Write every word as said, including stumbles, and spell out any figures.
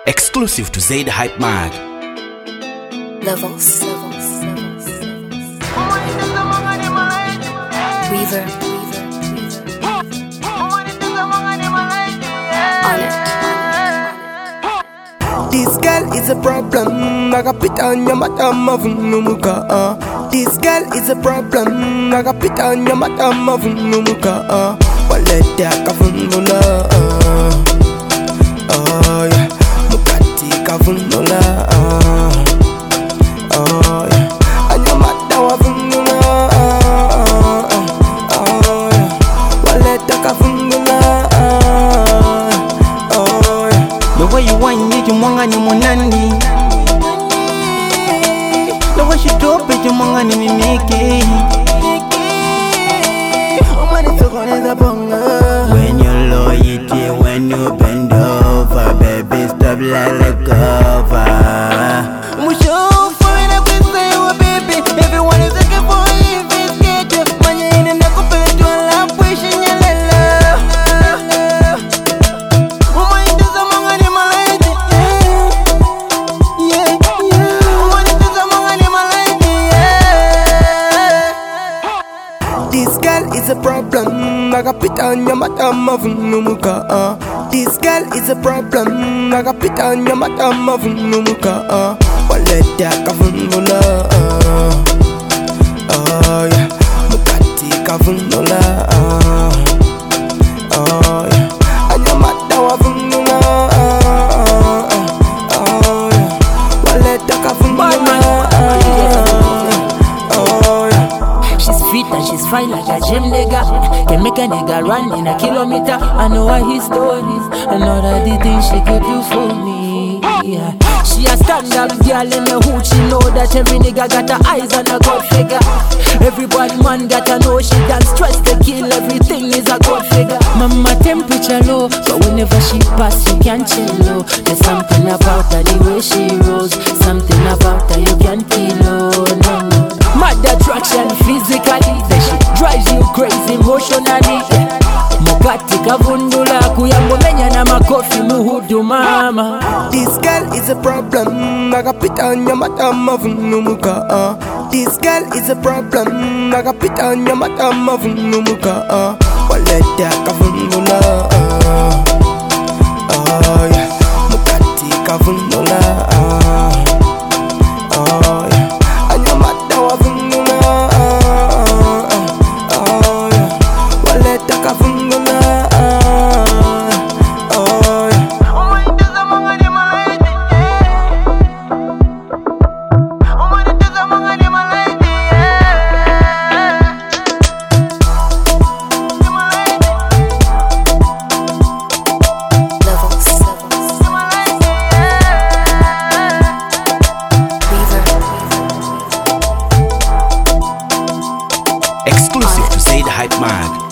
Exclusive to Zaid Hype Mag. Levels. Weaver. On it. This girl is a problem. Nakapita niya mata mavunumuka. This girl is a problem. Nakapita niya mata mavunumuka. Waleta kavunula. Oh yeah, mukati kavunula. Oh yeah, anya mata wavunula. Oh yeah, waleta kavunula. Oh yeah, the way you want it, you want it, monani. The way she drop it, you want it, me make it. When you loyalty, when you bend over, baby, stop like the cover. We show for it up and say, oh baby, everyone is looking for you, if it's get you. Man, you ain't in the couple to a lap, wishing you love. Woman, it is among animal life, yeah, yeah. Woman, it is among animal life, yeah. This girl is a problem. Nakapita niya mata mavunumuka. This girl is a problem. Nakapita niya mata mavunumuka. Waleta kavunula. Oh yeah, mukati kavunula. Oh yeah, anya mata wavunula. Oh yeah, waleta kavunula. She's fit and she's fine like a gym nigga. Can make a nigga run in a kilometer. I know what his stories. I know that the things she could do for me. Yeah. She a stand-up girl in the hood. She know that every nigga got her eyes on a god figure. Everybody man gotta know she done stress to kill. Everything is a god figure. Mama temperature low, but whenever she pass you can't chill low. There's something about her, the way she rolls. Something about her you can't kill low. No, no. Mad attraction physically, then she drives you crazy emotionally. Mukati kavundula kuyango menya na makofi muhudu mama. This girl is a problem. Nakapita niya mata mavunumuka. This girl is a problem. Nakapita niya mata mavunumuka. Waleta kavundula. Oh yeah, mukati kavundula. Oh yeah, anya mata wavundula. Oh yeah, waleta kavundula. Exclusive to Zaid Hype Mag.